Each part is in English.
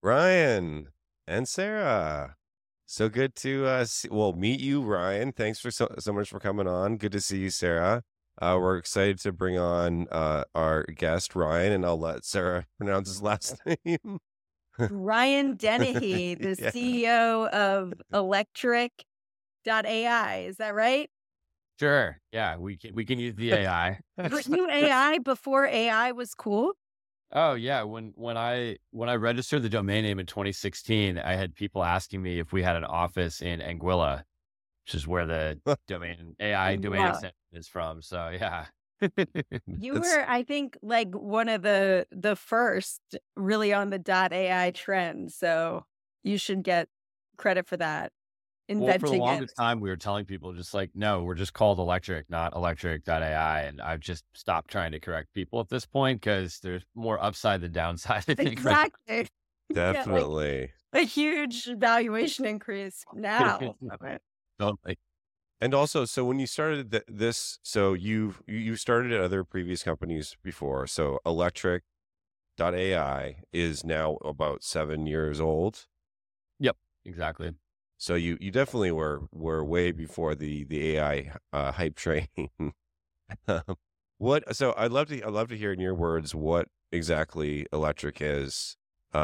Ryan and Sarah. So good to meet you, Ryan. Thanks for so much for coming on. Good to see you, Sarah. We're excited to bring on our guest Ryan, and I'll let Sarah pronounce his last name. Ryan Dennehy, the Yeah, CEO of Electric AI. Is that right? Sure. Yeah, we can use the AI. Were you AI before AI was cool? Oh yeah, when I registered the domain name in 2016, I had people asking me if we had an office in Anguilla, which is where the domain AI domain Wow. extension is from. So yeah. You that's were, I think, like one of the first really on the AI trend. So you should get credit for that, Well, for the inventing it. longest time, we were telling people just like, no, we're just called Electric, not Electric.ai. And I've just stopped trying to correct people at this point because there's more upside than downside, I think, right? Exactly. You get like definitely. a huge valuation increase now from it. Totally. And also, so when you started this, so you started at other previous companies before. So Electric.ai is now about 7 years old. Yep, exactly. So you definitely were way before the AI hype train. Um, what? So I'd love to hear in your words what exactly electric is,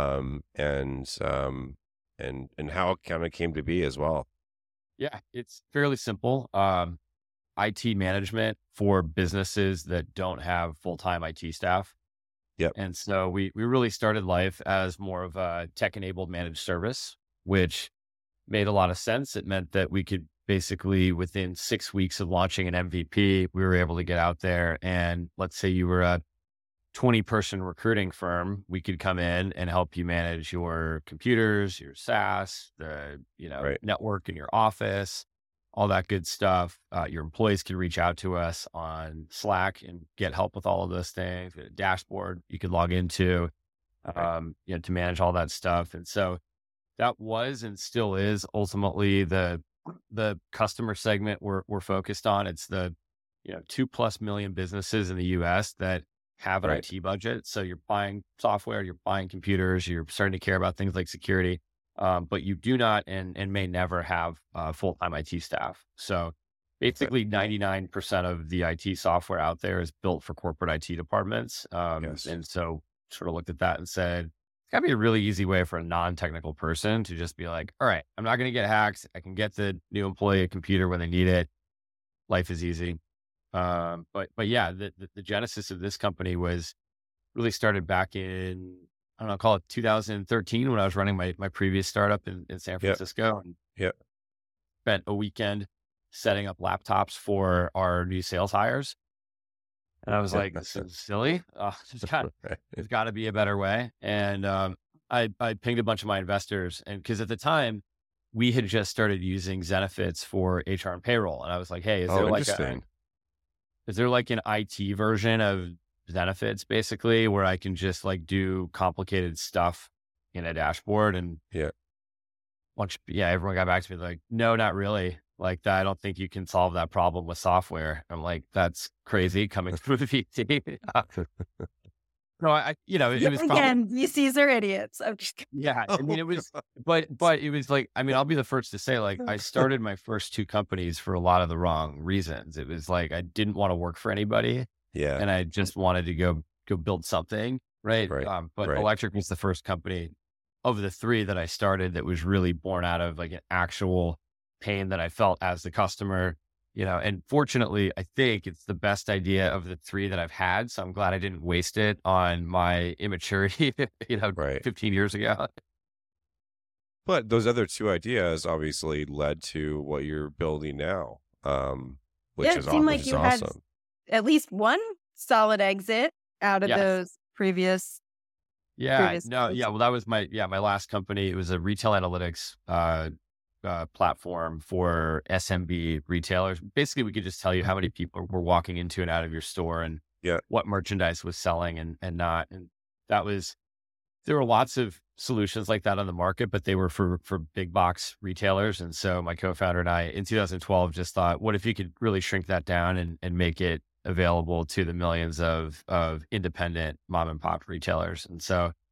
and how it kind of came to be as well. Yeah, it's fairly simple. IT management for businesses that don't have full-time IT staff. Yep. And so we really started life as more of a tech-enabled managed service, which made a lot of sense. It meant that we could basically, within 6 weeks of launching an MVP, we were able to get out there and let's say you were a 20-person recruiting firm, we could come in and help you manage your computers, your SaaS, the Right. network in your office, all that good stuff. Your employees could reach out to us on Slack and get help with all of those things. We had a dashboard you could log into, Right. to manage all that stuff. And so that was and still is ultimately the customer segment we're focused on. It's the 2+ million businesses in the US that have an Right. IT budget. So you're buying software, you're buying computers, you're starting to care about things like security, but you do not and may never have full-time IT staff. So Okay. basically 99% of the IT software out there is built for corporate IT departments. Yes. And so sort of looked at that and said, it's gotta be a really easy way for a non-technical person to just be like, all right, I'm not going to get hacked. I can get the new employee a computer when they need it. Life is easy. But yeah, the genesis of this company was really started back in, I don't know, call it 2013 when I was running my previous startup in San Yep. Francisco and Yep. spent a weekend setting up laptops for our new sales hires. And I was like, this is silly. Right. There's got to be a better way. And I pinged a bunch of my investors, and because at the time we had just started using Zenefits for HR and payroll, and I was like, hey, Oh, interesting. is there like an IT version of Zenefits basically where I can just like do complicated stuff in a dashboard? And Yeah. everyone got back to me like, no, not really. Like that, I don't think you can solve that problem with software. I'm like, that's crazy coming from a VC. No, it Yet was probably, again, VCs are idiots. I'm just kidding. yeah. I mean, Oh, it was, God. but it was like, I mean, I'll be the first to say, like, I started my first two companies for a lot of the wrong reasons. It was like I didn't want to work for anybody, Yeah. and I just wanted to go build something, right? Right. But Right. Electric was the first company of the three that I started that was really born out of like an actual pain that I felt as the customer, and fortunately, I think it's the best idea of the three that I've had. So I'm glad I didn't waste it on my immaturity, Right. 15 years ago. But those other two ideas obviously led to what you're building now, Yeah, it seemed which like is you had awesome. at least one solid exit out of Yes. those previous Yeah. previous No. deals. Yeah. Well, that was my last company. It was a retail analytics, platform for SMB retailers. Basically, we could just tell you how many people were walking into and out of your store and Yeah. what merchandise was selling and not. And that was, there were lots of solutions like that on the market, but they were for big box retailers. And so my co-founder and I in 2012 just thought, what if you could really shrink that down and make it available to the millions of independent mom and pop retailers? And so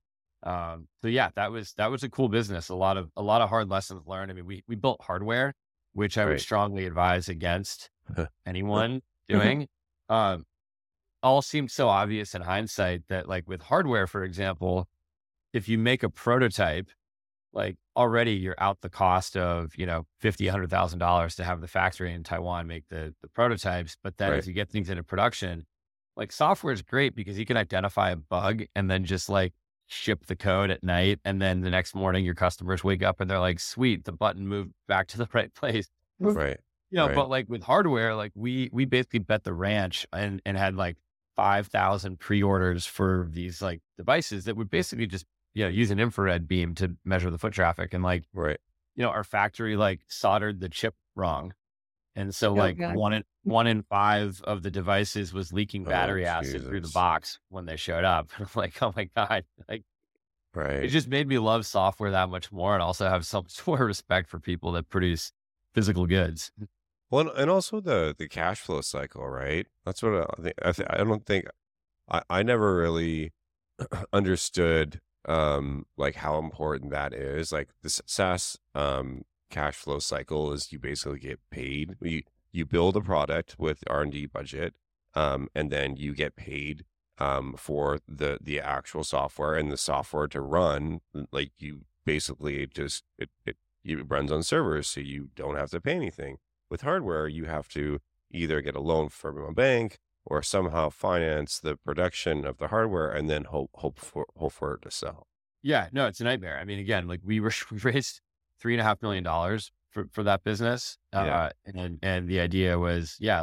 So yeah, that was a cool business. A lot of hard lessons learned. I mean, we built hardware, which I would Right. strongly advise against anyone doing. Um, all seemed so obvious in hindsight that like with hardware, for example, if you make a prototype, like already you're out the cost of, $50,000, $100,000 to have the factory in Taiwan make the prototypes. But then Right. as you get things into production, like software is great because you can identify a bug and then just like ship the code at night. And then the next morning your customers wake up and they're like, sweet, the button moved back to the right place. Right. Right. But like with hardware, like we basically bet the ranch and had like 5,000 pre-orders for these like devices that would basically just, use an infrared beam to measure the foot traffic. And like, Right. our factory like soldered the chip wrong. And so Oh like god. one in five of the devices was leaking Oh, battery acid through the Jesus. box when they showed up. I'm like, oh my God. Like it Right. just made me love software that much more and also have some sort of respect for people that produce physical goods. Well, and also the cash flow cycle, right? That's what I don't think I never really understood like how important that is. Like the SaaS cash flow cycle is you basically get paid. You build a product with R&D budget, and then you get paid for the actual software and the software to run. Like you basically just it runs on servers, so you don't have to pay anything. With hardware, you have to either get a loan from a bank or somehow finance the production of the hardware and then hope for it to sell. Yeah, no, it's a nightmare. I mean, again, like we raised $3.5 million for that business. Yeah. And the idea was, yeah,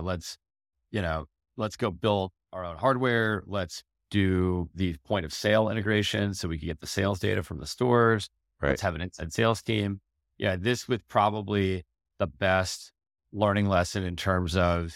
let's go build our own hardware. Let's do the point of sale integration so we can get the sales data from the stores. Right. Let's have an inside sales team. Yeah, this was probably the best learning lesson in terms of,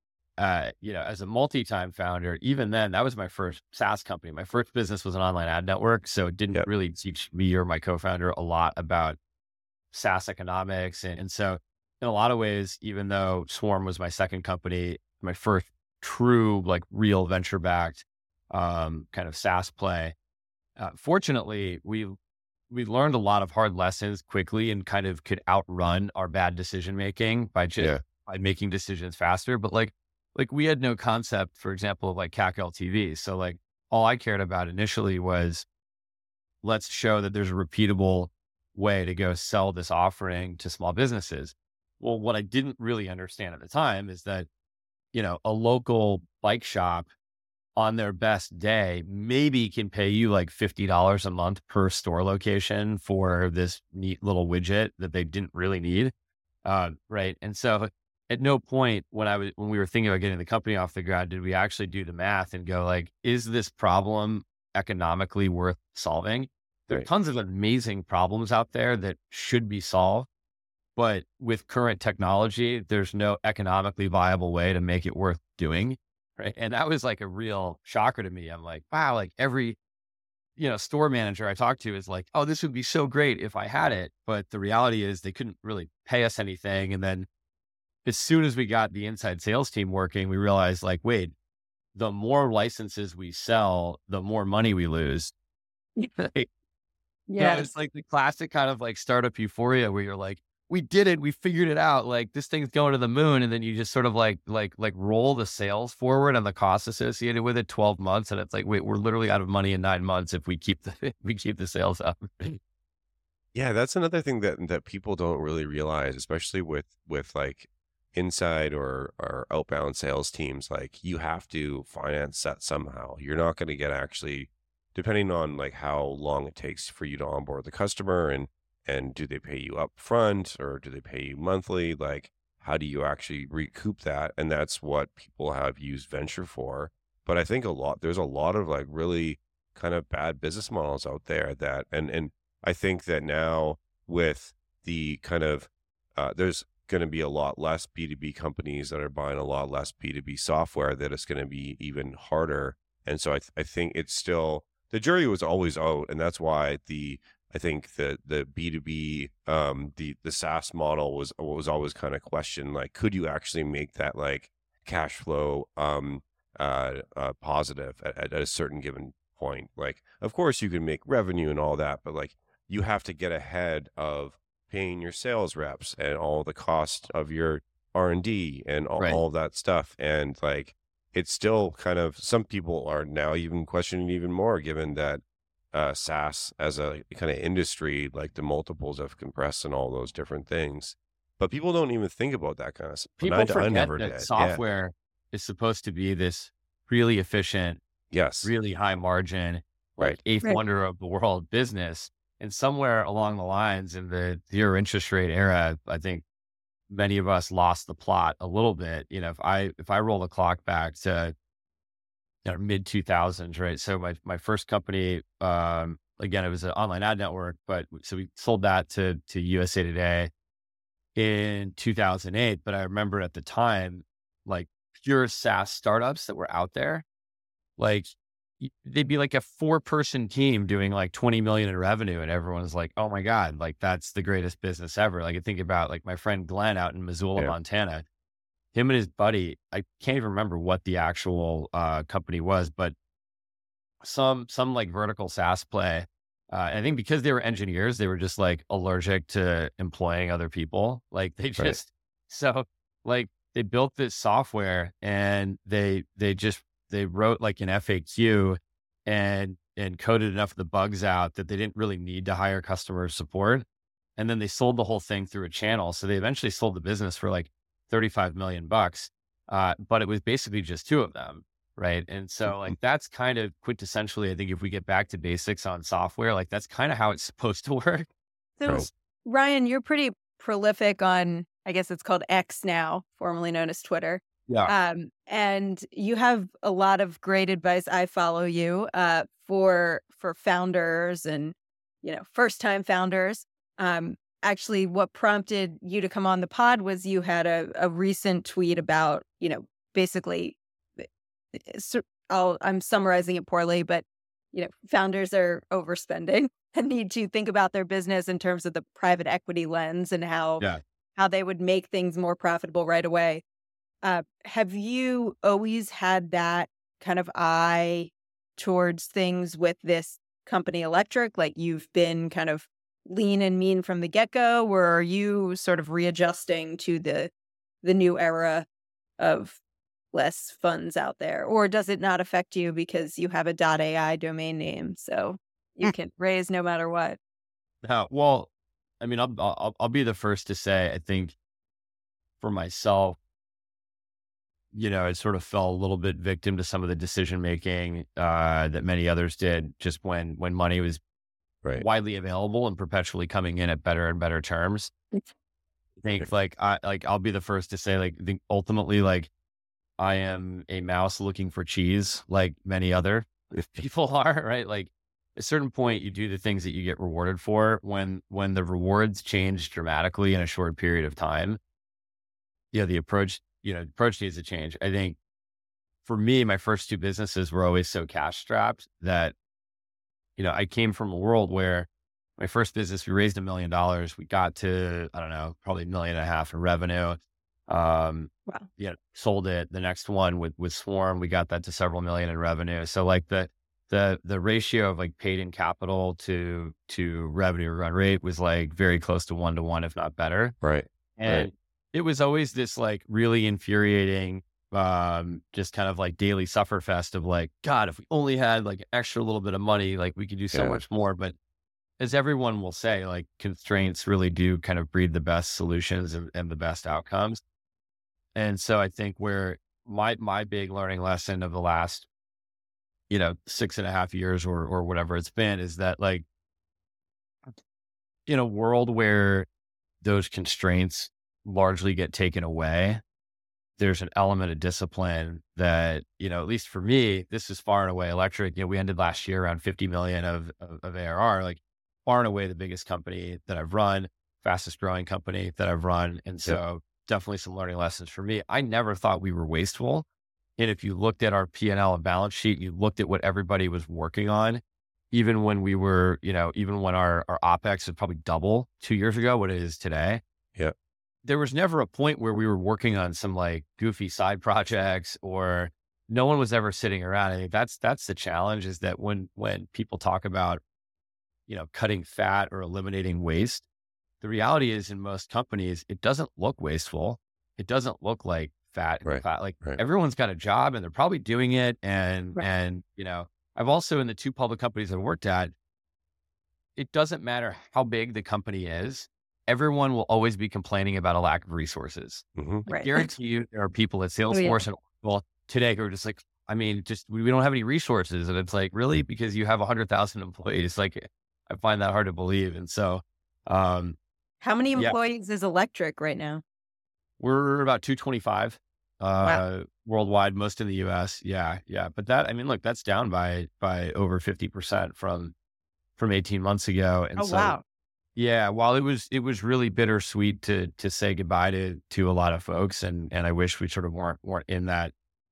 as a multi-time founder, even then, that was my first SaaS company. My first business was an online ad network. So it didn't Yep. really teach me or my co-founder a lot about SaaS economics. And so in a lot of ways, even though Swarm was my second company, my first true, like real venture backed, kind of SaaS play, fortunately, we learned a lot of hard lessons quickly and kind of could outrun our bad decision making Yeah. by making decisions faster. But like we had no concept, for example, of like CAC LTV. So like all I cared about initially was let's show that there's a repeatable way to go sell this offering to small businesses. Well, what I didn't really understand at the time is that, a local bike shop on their best day maybe can pay you like $50 a month per store location for this neat little widget that they didn't really need. Right. And so at no point when we were thinking about getting the company off the ground, did we actually do the math and go like, is this problem economically worth solving? There are Right. tons of amazing problems out there that should be solved, but with current technology, there's no economically viable way to make it worth doing. Right. And that was like a real shocker to me. I'm like, wow, like every, store manager I talked to is like, oh, this would be so great if I had it. But the reality is they couldn't really pay us anything. And then as soon as we got the inside sales team working, we realized like, wait, the more licenses we sell, the more money we lose. Like, Yes. it's like the classic kind of like startup euphoria where you're like, we did it, we figured it out. Like this thing's going to the moon. And then you just sort of like roll the sales forward and the costs associated with it 12 months. And it's like, wait, we're literally out of money in 9 months if we keep we keep the sales up. Yeah, that's another thing that people don't really realize, especially with like inside or outbound sales teams. Like you have to finance that somehow. You're not going to get actually, depending on like how long it takes for you to onboard the customer and do they pay you up front or do they pay you monthly? Like how do you actually recoup that? And that's what people have used venture for. But I think there's a lot of like really kind of bad business models out there that and I think that now with the kind of there's going to be a lot less B2B companies that are buying a lot less B2B software that it's going to be even harder. And so I think it's still the jury was always out, and that's why I think the B2B the SaaS model was always kind of questioned, like could you actually make that like cash flow positive at a certain given point. Like, of course you can make revenue and all that, but like you have to get ahead of paying your sales reps and all the cost of your R&D and Right. all that stuff. And like, it's still kind of, some people are now even questioning even more, given that SaaS as a kind of industry, like the multiples have compressed and all those different things. But people don't even think about that kind of stuff. People I forget never that did. Yeah. software is supposed to be this really efficient, Yes. really high margin, like Right. eighth Right. wonder of the world business. And somewhere along the lines in the zero interest rate era, I think many of us lost the plot a little bit. If I roll the clock back to mid 2000s, right? So my first company, again, it was an online ad network, but so we sold that to USA Today in 2008. But I remember at the time, like pure SaaS startups that were out there, like they'd be like a 4-person team doing like 20 million in revenue. And everyone's like, oh my God, like that's the greatest business ever. Like I think about like my friend Glenn out in Missoula, Yeah. Montana, him and his buddy, I can't even remember what the actual company was, but some like vertical SaaS play. And I think because they were engineers, they were just like allergic to employing other people. Like they Right. just, so like they built this software and they wrote like an FAQ and coded enough of the bugs out that they didn't really need to hire customer support. And then they sold the whole thing through a channel. So they eventually sold the business for like 35 million bucks. But it was basically just 2 of them. Right. And so like, that's kind of quintessentially, I think if we get back to basics on software, like that's kind of how it's supposed to work. So, Right. Ryan, you're pretty prolific on, I guess it's called X now, formerly known as Twitter. Yeah. And you have a lot of great advice. I follow you for founders and first time founders. Actually, what prompted you to come on the pod was you had a recent tweet about basically. I'm summarizing it poorly, but founders are overspending and need to think about their business in terms of the private equity lens and how Yeah. they would make things more profitable right away. Have you always had that kind of eye towards things with this company Electric? Like you've been kind of lean and mean from the get-go, or are you sort of readjusting to the new era of less funds out there? Or does it not affect you because you have a .ai domain name, so you can raise no matter what? Well, I mean, I'll be the first to say, I think for myself, I sort of fell a little bit victim to some of the decision making that many others did just when money was Right. widely available and perpetually coming in at better and better terms. I think I'll be the first to say, like, I think ultimately, like, I am a mouse looking for cheese, like many other people are, right? Like at a certain point, you do the things that you get rewarded for. When the rewards change dramatically in a short period of time, the approach needs to change. I think for me, my first 2 businesses were always so cash strapped that, I came from a world where my first business, we raised $1 million. We got to, I don't know, probably $1.5 million in revenue. Wow. Sold it. The next one with Swarm, we got that to several million in revenue. So like the ratio of like paid in capital to revenue run rate was like very close to 1-to-1, if not better. Right. And it was always this like really infuriating, just kind of like daily sufferfest of like, God, if we only had like an extra little bit of money, like we could do so Yeah. much more. But as everyone will say, like constraints really do kind of breed the best solutions and the best outcomes. And so I think where my big learning lesson of the last, 6.5 years or whatever it's been is that like in a world where those constraints largely get taken away, there's an element of discipline that, at least for me, this is far and away Electric. We ended last year around 50 million of ARR, like far and away the biggest company that I've run, fastest growing company that I've run. And so definitely some learning lessons for me. I never thought we were wasteful. And if you looked at our P&L and balance sheet, you looked at what everybody was working on, even when we were, even when our OpEx was probably double 2 years ago, what it is today. Yeah. There was never a point where we were working on some like goofy side projects or, no one was ever sitting around. I think that's the challenge, is that when people talk about, cutting fat or eliminating waste, the reality is in most companies, it doesn't look wasteful. It doesn't look like fat and Right. fat. Like Right. everyone's got a job and they're probably doing it. And, Right. and, I've also, in the 2 public companies I've worked at, it doesn't matter how big the company is. Everyone will always be complaining about a lack of resources. Hmm. I Right. guarantee you there are people at Oh, yeah. Salesforce and Oracle today who are just like, we don't have any resources. And it's like, really? Because you have 100,000 employees. Like, I find that hard to believe. And so, um, How many yeah, employees is Electric right now? we're about 225 Wow. worldwide, most in the US. Yeah. Yeah. But look, that's down by over 50% from 18 months ago. And Oh, so, wow. yeah, while it was really bittersweet to say goodbye to a lot of folks, and I wish we sort of weren't in that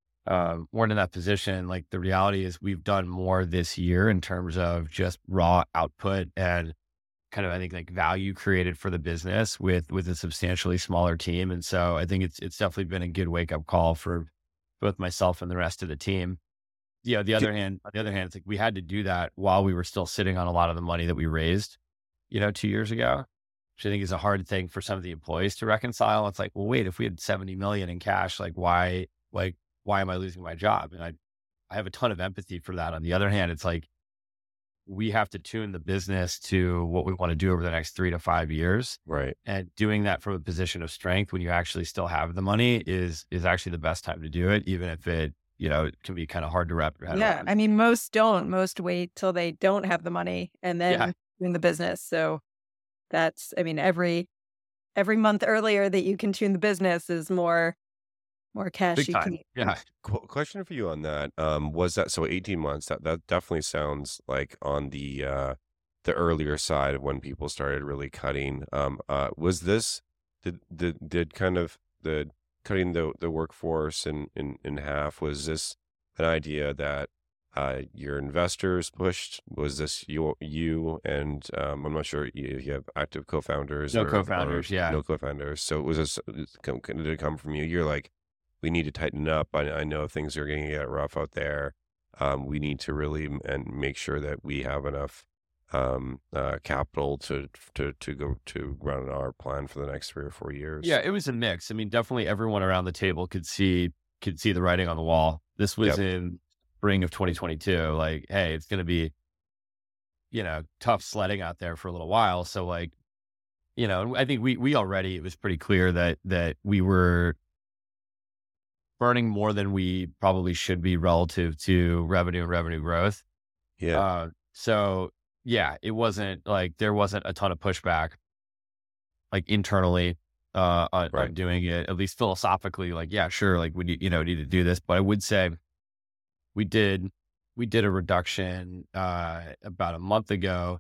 position. Like, the reality is we've done more this year in terms of just raw output and kind of, I think, like, value created for the business with a substantially smaller team. And so I think it's definitely been a good wake up call for both myself and the rest of the team. Yeah. On the other hand, it's like we had to do that while we were still sitting on a lot of the money that we raised, 2 years ago, which I think is a hard thing for some of the employees to reconcile. It's like, well, wait, if we had 70 million in cash, why am I losing my job? And I have a ton of empathy for that. On the other hand, it's like, we have to tune the business to what we want to do over the next 3 to 5 years. Right. And doing that from a position of strength when you actually still have the money is actually the best time to do it, even if it, it can be kind of hard to wrap your head Yeah. around. I mean, most don't. Most wait till they don't have the money and Yeah. then doing the business. So that's, I mean, every month earlier that you can tune the business is more cash Big you time. can. Yeah. Question for you on that. Was that so 18 months? That definitely sounds like on the earlier side of when people started really cutting. Was this did kind of the cutting the workforce in half? Was this an idea that your investors pushed? Was this you and I'm not sure if you have active co-founders No or co-founders. Yeah. no co-founders. So was this did it come from you? You're like, we need to tighten up. I know things are going to get rough out there. We need to really and make sure that we have enough capital to go to run our plan for the next 3 or 4 years. Yeah, it was a mix. I mean, definitely everyone around the table could see the writing on the wall. This was Yep. in spring of 2022. Like, hey, it's going to be, tough sledding out there for a little while. So, like, I think we already, it was pretty clear that we were burning more than we probably should be relative to revenue and revenue growth. Yeah. So yeah, it wasn't like there wasn't a ton of pushback, like, internally on Right. doing it, at least philosophically. Like, yeah, sure, like, we need to do this. But I would say we did a reduction about a month ago,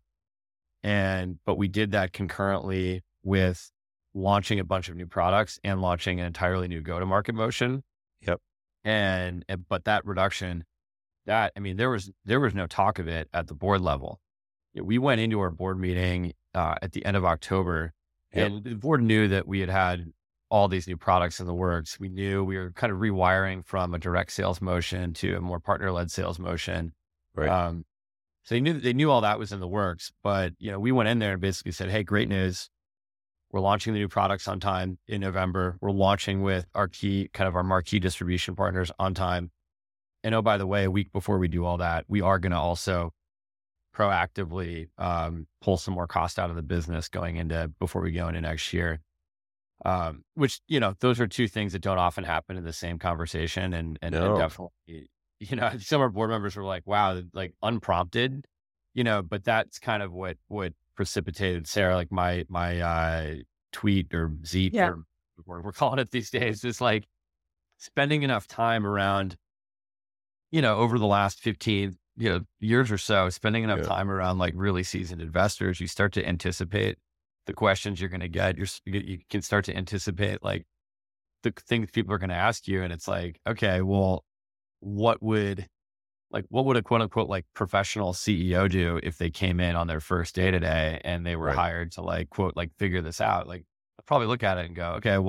but we did that concurrently with launching a bunch of new products and launching an entirely new go-to-market motion. Yep. But that reduction, there was no talk of it at the board level. We went into our board meeting at the end of October, Yep. and the board knew that we had all these new products in the works. We knew we were kind of rewiring from a direct sales motion to a more partner-led sales motion. Right. So they knew all that was in the works, but we went in there and basically said, "Hey, great news. We're launching the new products on time in November. We're launching with our marquee distribution partners on time. And oh, by the way, a week before we do all that, we are going to also proactively pull some more cost out of the business before we go into next year." Which, those are two things that don't often happen in the same conversation. And No. definitely, some of our board members were like, wow, like, unprompted, but that's kind of what precipitated, Sarah, like my tweet or Zeet, Yeah. or we're calling it these days, is like spending enough time around, over the last 15 years or so, spending enough Yeah. time around like really seasoned investors, you start to anticipate the questions you're going to get. You can start to anticipate like the things people are going to ask you. And it's like, okay, well, what would a quote unquote like professional CEO do if they came in on their first day today and they were Right. hired to like quote like figure this out? Like, I'd probably look at it and go, okay, well,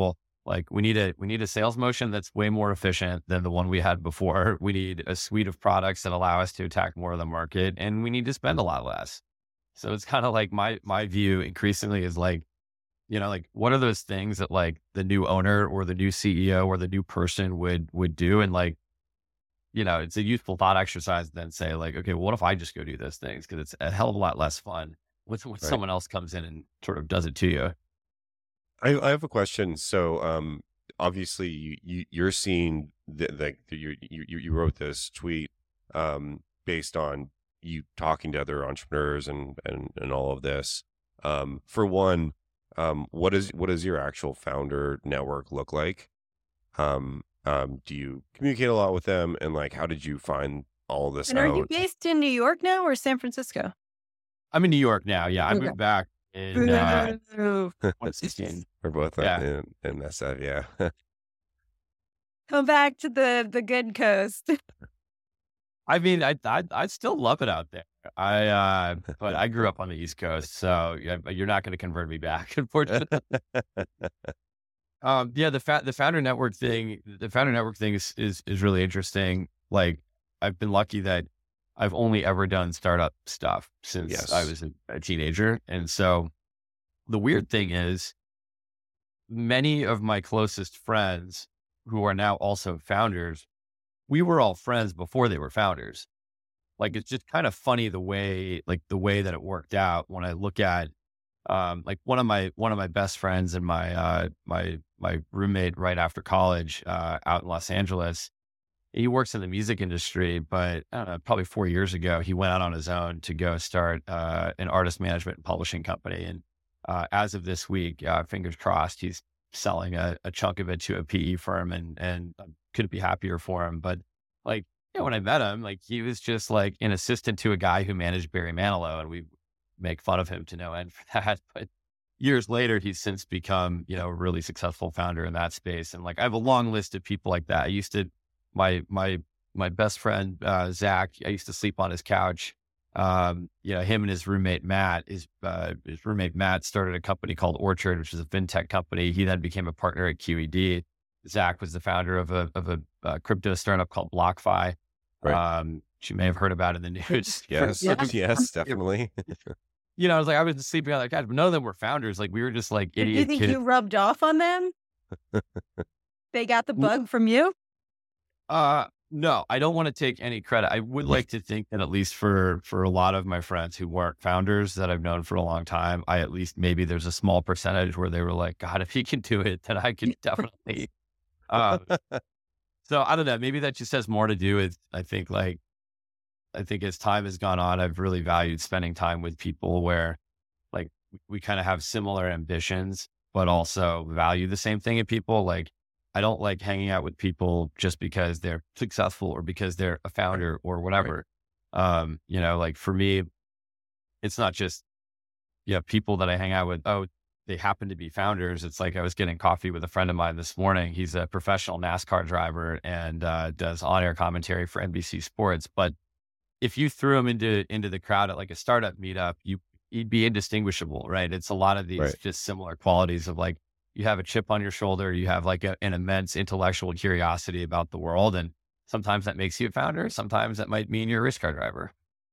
Like we need a sales motion that's way more efficient than the one we had before. We need a suite of products that allow us to attack more of the market, and we need to spend a lot less. So it's kind of like my view increasingly is like, like what are those things that like the new owner or the new CEO or the new person would do? And like, it's a useful thought exercise. Then say like, okay, well, what if I just go do those things? Because it's a hell of a lot less fun when Right. someone else comes in and sort of does it to you. I have a question. So, obviously, you're seeing you wrote this tweet, based on you talking to other entrepreneurs and all of this. For one, what does your actual founder network look like? Do you communicate a lot with them, and like, how did you find all of this And are you out? based in New York now or San Francisco? I'm in New York now. Yeah, I Okay. moved back in Boo. 2016. We're both Yeah. in SF, yeah. Come back to the good coast. I mean, I still love it out there. But I grew up on the East Coast, so you're not going to convert me back, unfortunately. Yeah, the founder network thing, is really interesting. Like, I've been lucky that I've only ever done startup stuff since I Yes. was a teenager, and so the weird thing is, many of my closest friends who are now also founders, we were all friends before they were founders. Like, it's just kind of funny the way that it worked out when I look at, like one of my best friends and my roommate right after college, out in Los Angeles. He works in the music industry, but I don't know, probably 4 years ago, he went out on his own to go start, an artist management and publishing company. And, as of this week, fingers crossed, he's selling a chunk of it to a PE firm, and I couldn't be happier for him. But like, when I met him, like he was just like an assistant to a guy who managed Barry Manilow, and we make fun of him to no end for that. But years later, he's since become, a really successful founder in that space. And like, I have a long list of people like that. I used to, my best friend, Zach, I used to sleep on his couch. Him and his roommate, Matt, his roommate, Matt, started a company called Orchard, which is a fintech company. He then became a partner at QED. Zach was the founder of a crypto startup called BlockFi. Right. Which you may have heard about in the news. Yes. Yeah. Yes, definitely. I was like, I was sleeping on that couch, but none of them were founders. Like, we were just like Do you idiot think kids. you rubbed off on them? They got the bug from you? No, I don't want to take any credit. I would like to think that at least for a lot of my friends who weren't founders that I've known for a long time, at least maybe there's a small percentage where they were like, God, if he can do it, then I can definitely. Um, so I don't know. Maybe that just has more to do with, I think as time has gone on, I've really valued spending time with people where like we kind of have similar ambitions, but also value the same thing in people. Like, I don't like hanging out with people just because they're successful or because they're a founder or whatever. Like for me, it's not just, people that I hang out with. Oh, they happen to be founders. It's like I was getting coffee with a friend of mine this morning. He's a professional NASCAR driver and does on-air commentary for NBC Sports. But if you threw him into the crowd at like a startup meetup, you'd be indistinguishable, right? It's a lot of these Right. just similar qualities of like, you have a chip on your shoulder, you have like an immense intellectual curiosity about the world. And sometimes that makes you a founder. Sometimes that might mean you're a race car driver.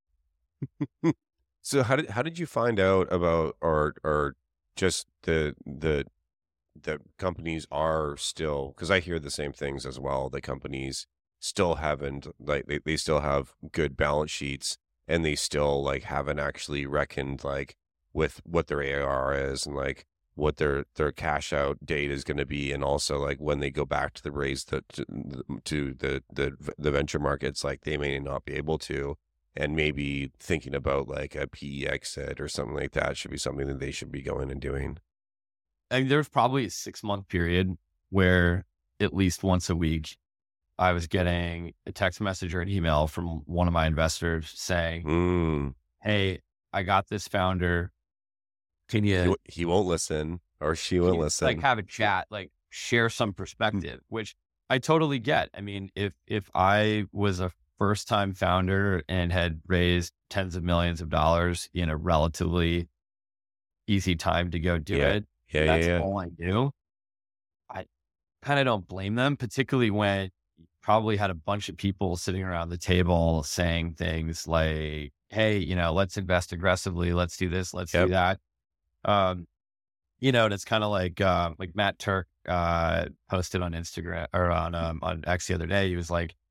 So how did you find out about or just the companies are still, because I hear the same things as well. The companies still haven't, like, they still have good balance sheets, and they still like haven't actually reckoned like with what their ARR is, and like what their cash out date is going to be, and also like when they go back to the raise to the venture markets, like they may not be able to, and maybe thinking about like a PE exit or something like that should be something that they should be going and doing. I mean, there's probably a 6-month period where at least once a week, I was getting a text message or an email from one of my investors saying, hey, I got this founder. Can you He won't listen, or she won't listen. like have a chat, like share some perspective, which I totally get. I mean, if I was a first time founder and had raised tens of millions of dollars in a relatively easy time to go do it, Yeah, that's yeah. all I do. kind of don't blame them, particularly when you probably had a bunch of people sitting around the table saying things like, hey, let's invest aggressively. Let's do this. Let's do Yep. that. And it's kind of like Matt Turk, posted on Instagram or on X the other day. He was like,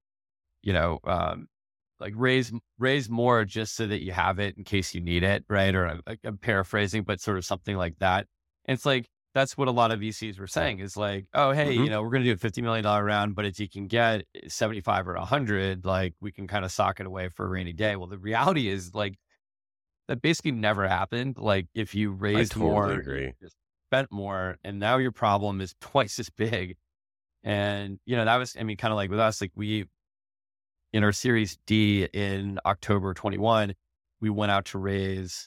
like raise more just so that you have it in case you need it. Right. Or I'm paraphrasing, but sort of something like that. And it's like, that's what a lot of VCs were saying is like, oh, hey, hmm we're going to do a $50 million round, but if you can get 75 or 100, like we can kind of sock it away for a rainy day. Well, the reality is like that basically never happened. Like if you I raised totally more, you agree. just spent more, and now your problem is twice as big. And, that was, kind of like with us, like in our Series D in October 21, we went out to raise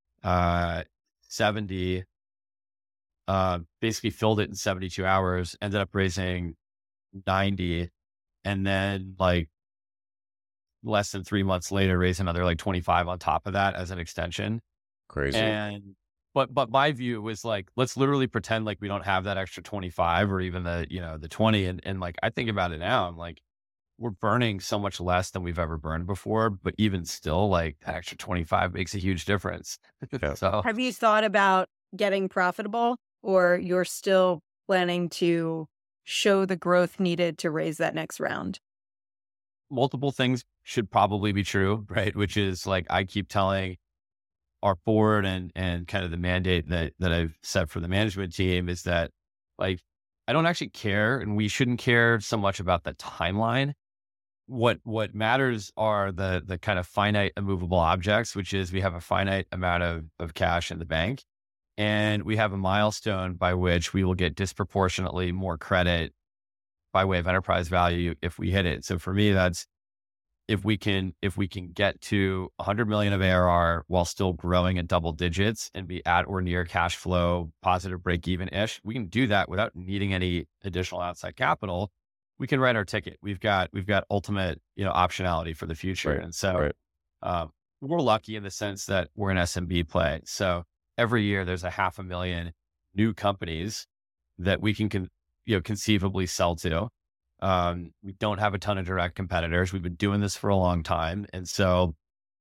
70, basically filled it in 72 hours, ended up raising 90, and then like less than 3 months later, raise another like 25 on top of that as an extension. Crazy. And but my view was like, let's literally pretend like we don't have that extra 25 or even the 20. And like, I think about it now, I'm like, we're burning so much less than we've ever burned before, but even still, like that extra 25 makes a huge difference. Yeah. So Have you thought about getting profitable, or you're still planning to show the growth needed to raise that next round? multiple things should probably be true, right? Which is like, I keep telling our board and kind of the mandate that I've set for the management team is that like, I don't actually care, and we shouldn't care so much about the timeline. What matters are the kind of finite immovable objects, which is we have a finite amount of cash in the bank, and we have a milestone by which we will get disproportionately more credit by way of enterprise value if we hit it. So for me, that's if we can get to 100 million of ARR while still growing at double digits and be at or near cash flow positive break even ish, we can do that without needing any additional outside capital. We can write our ticket. We've got ultimate, optionality for the future. Right. And so, Right. we're lucky in the sense that we're an SMB play. So every year there's 500,000 new companies that we can conceivably sell to. We don't have a ton of direct competitors. We've been doing this for a long time. And so,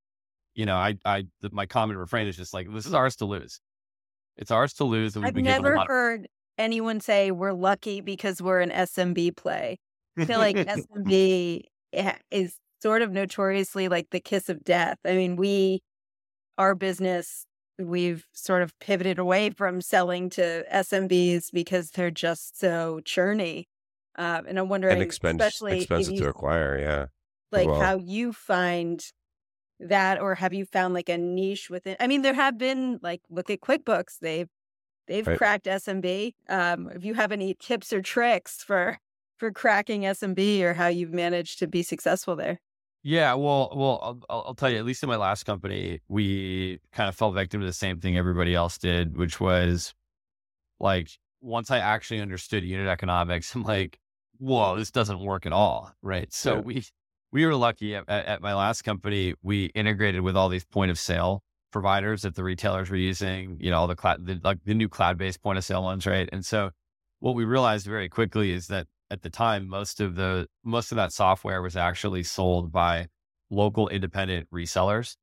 my common refrain is just like, this is ours to lose. It's ours to lose. And we've I've been given a never lot. heard anyone say we're lucky because we're an SMB play. I feel like SMB is sort of notoriously like the kiss of death. I mean, our business, we've sort of pivoted away from selling to SMBs because they're just so churny. And I'm And wondering, especially if expensive to you acquire. Yeah. As like well. how you find that, or have you found like a niche within? I mean, there have been like, look at QuickBooks, they've Right. cracked SMB. If you have any tips or tricks for cracking SMB, or how you've managed to be successful there. Yeah, well, I'll tell you. At least in my last company, we kind of fell victim to the same thing everybody else did, which was like once I actually understood unit economics, I'm like, whoa, this doesn't work at all, right? So Yeah. we were lucky at my last company. We integrated with all these point of sale providers that the retailers were using, all the new cloud-based point of sale ones, right? And so what we realized very quickly is that at the time, most of that software was actually sold by local independent resellers.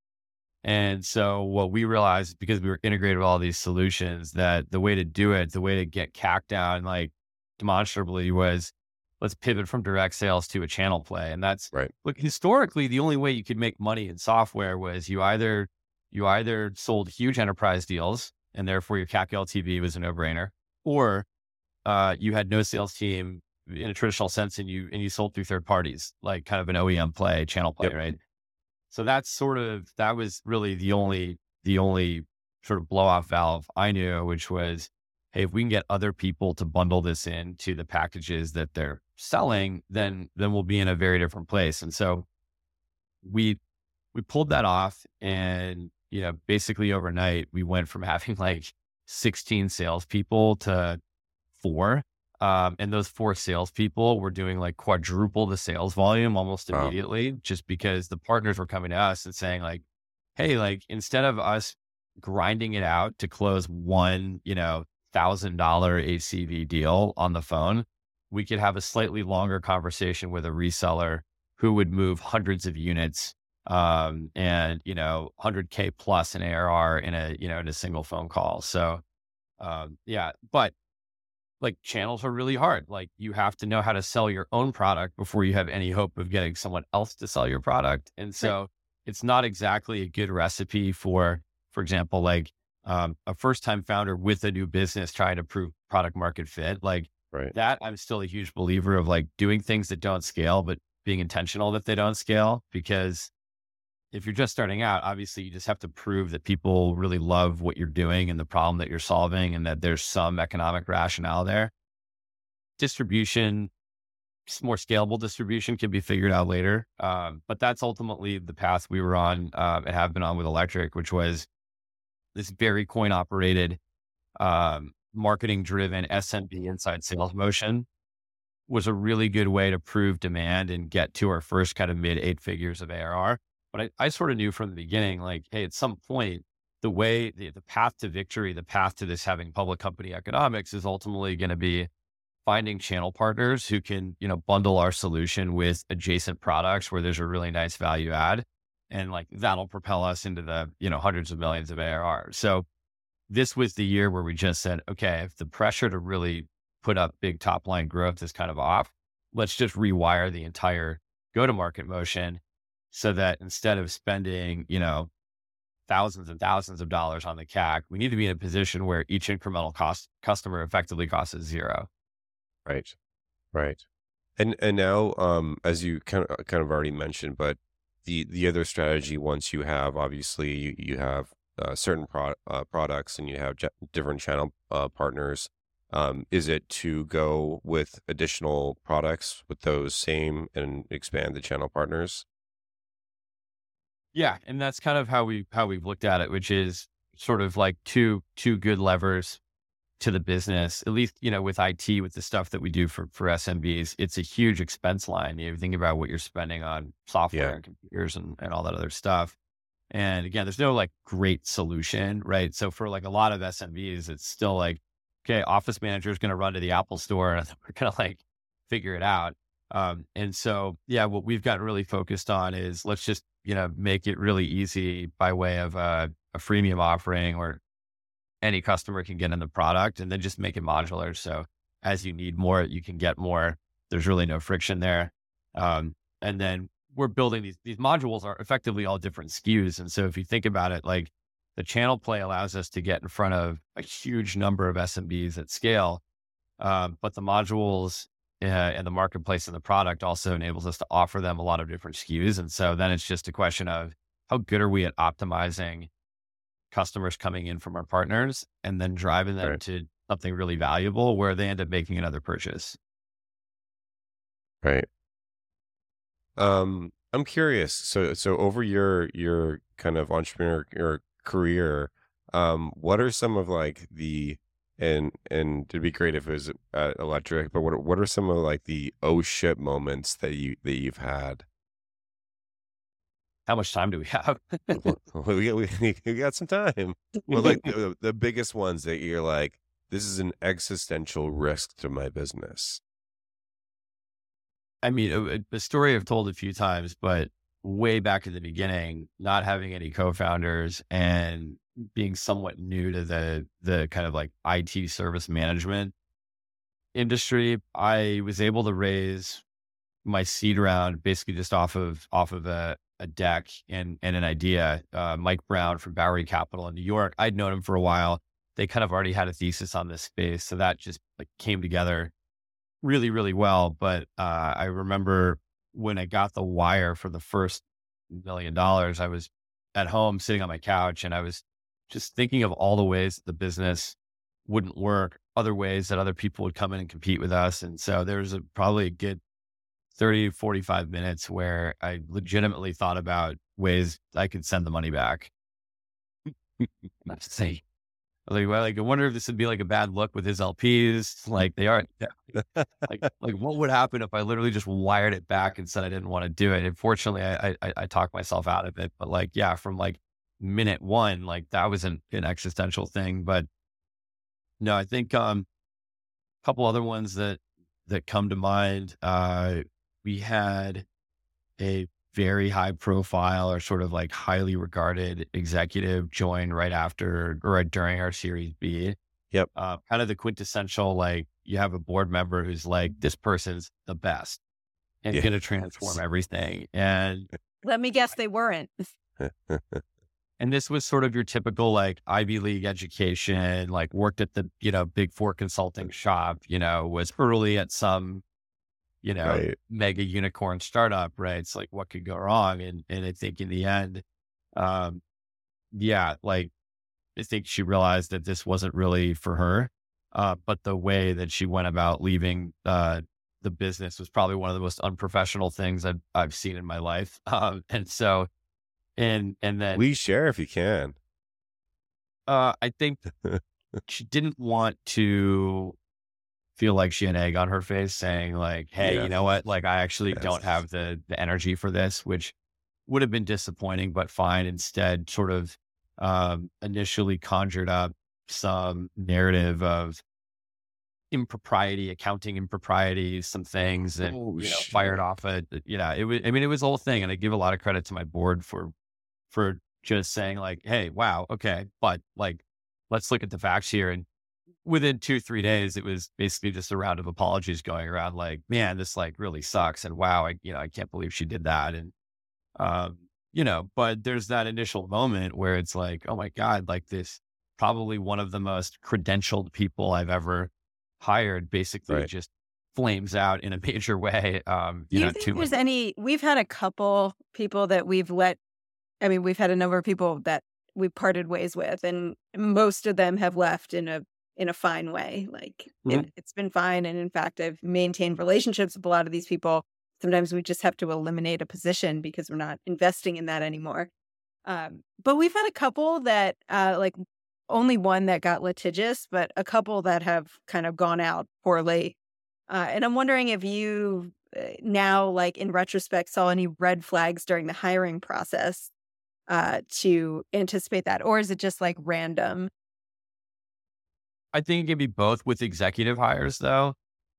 And so what we realized, because we were integrated with all these solutions, that the way to do it, the way to get CAC down, like demonstrably, was let's pivot from direct sales to a channel play. And that's Right. look, historically, the only way you could make money in software was you either sold huge enterprise deals, and therefore your CAC LTV was a no-brainer, or you had no sales team in a traditional sense, and you sold through third parties, like kind of an OEM play, channel play, Yep. right? So that was really the only sort of blow off valve I knew, which was, hey, if we can get other people to bundle this into the packages that they're selling, then we'll be in a very different place. And so we pulled that off, and basically overnight we went from having like 16 salespeople to 4. And those 4 salespeople were doing like quadruple the sales volume almost Wow. immediately, just because the partners were coming to us and saying like, hey, like instead of us grinding it out to close one, ACV deal on the phone, we could have a slightly longer conversation with a reseller who would move hundreds of units, and, 100K plus in ARR in a single phone call. So, yeah, but like channels are really hard. Like you have to know how to sell your own product before you have any hope of getting someone else to sell your product. And so it's not exactly a good recipe for example, like, a first time founder with a new business trying to prove product market fit. Like Right. that, I'm still a huge believer of like doing things that don't scale, but being intentional that they don't scale. Because if you're just starting out, obviously you just have to prove that people really love what you're doing and the problem that you're solving and that there's some economic rationale there. Distribution, more scalable distribution can be figured out later. But that's ultimately the path we were on, and have been on with Electric, which was this very coin operated, marketing driven SMB inside sales motion was a really good way to prove demand and get to our first kind of mid 8 figures of ARR. But I sort of knew from the beginning, like, hey, at some point, the path to victory, the path to this having public company economics is ultimately going to be finding channel partners who can, bundle our solution with adjacent products where there's a really nice value add. And like, that'll propel us into the, hundreds of millions of ARR. So this was the year where we just said, okay, if the pressure to really put up big top line growth is kind of off, let's just rewire the entire go-to-market motion so that instead of spending, thousands and thousands of dollars on the CAC, we need to be in a position where each incremental customer effectively costs us zero. Right. Right. And now, as you kind of already mentioned, but the other strategy, once you have, obviously you have certain products and you have different channel partners, is it to go with additional products with those same and expand the channel partners? Yeah. And that's kind of how we've looked at it, which is sort of like two good levers to the business, at least, with IT, with the stuff that we do for SMBs. It's a huge expense line. You think about what you're spending on software and computers and all that other stuff. And again, there's no like great solution, right? So for like a lot of SMBs, it's still like, okay, office manager is going to run to the Apple store and we're going to like figure it out. And so, yeah, what we've gotten really focused on is let's just, make it really easy by way of a freemium offering where any customer can get in the product, and then just make it modular. So as you need more, you can get more. There's really no friction there. And then we're building these modules are effectively all different SKUs. And so if you think about it, like the channel play allows us to get in front of a huge number of SMBs at scale. But the modules and the marketplace and the product also enables us to offer them a lot of different SKUs. And so then it's just a question of how good are we at optimizing customers coming in from our partners and then driving them to something really valuable where they end up making another purchase. Right. I'm curious. So over your kind of entrepreneur career, what are some of like and it'd be great if it was Electric, but what are some of like the oh shit moments that you've had? How much time do we have? we got some time. Well, like the biggest ones that you're like, this is an existential risk to my business. I mean, a story I've told a few times, but way back in the beginning, not having any co-founders and being somewhat new to the kind of like IT service management industry, I was able to raise my seed round basically just off of a deck and an idea. Mike Brown from Bowery Capital in New York, I'd known him for a while. They kind of already had a thesis on this space. So that just like came together really, really well. But I remember when I got the wire for the first $1 million, I was at home sitting on my couch and I was just thinking of all the ways that the business wouldn't work, other ways that other people would come in and compete with us. And so there was probably a good 30, 45 minutes where I legitimately thought about ways I could send the money back. Not to say, I wonder if this would be like a bad look with his LPs. Like they aren't like what would happen if I literally just wired it back and said I didn't want to do it? Unfortunately, I talked myself out of it, but like, yeah, from like minute one, like that was an existential thing. But No, I think a couple other ones that come to mind. We had a very high profile or sort of like highly regarded executive join right after or right during our Series B. Yep. Kind of the quintessential, like you have a board member who's like, this person's the best and Yeah. going to transform everything. And Let me guess, they weren't. And this was sort of your typical like Ivy League education, like worked at the, Big Four consulting shop, was early at some, Right. mega unicorn startup, right? It's like, what could go wrong? And I think in the end, like I think she realized that this wasn't really for her. But the way that she went about leaving, the business was probably one of the most unprofessional things I've seen in my life. And so, and then Please share if you can. I think she didn't want to feel like she had egg on her face saying like, hey, Yeah. you know what? Like I actually Yes. don't have the energy for this, which would have been disappointing, but fine. Instead, sort of initially conjured up some narrative of impropriety, accounting improprieties, some things, and Oh, fired off it was, I mean, it was the whole thing. And I give a lot of credit to my board for just saying like, hey, wow, okay, but like, let's look at the facts here. And within 2-3 days, it was basically just a round of apologies going around like, man, this like really sucks. And wow, I can't believe she did that. And, but there's that initial moment where it's like, oh my God, like this, probably one of the most credentialed people I've ever hired basically Right. just flames out in a major way. Do you think there's any, we've had a couple people that we've had a number of people that we've parted ways with, and most of them have left in a fine way. Like it's been fine. And in fact, I've maintained relationships with a lot of these people. Sometimes we just have to eliminate a position because we're not investing in that anymore. But we've had a couple that, like only one that got litigious, but a couple that have kind of gone out poorly. And I'm wondering if you now, like in retrospect, saw any red flags during the hiring process to anticipate that, or is it just like random? I think it can be both with executive hires, though.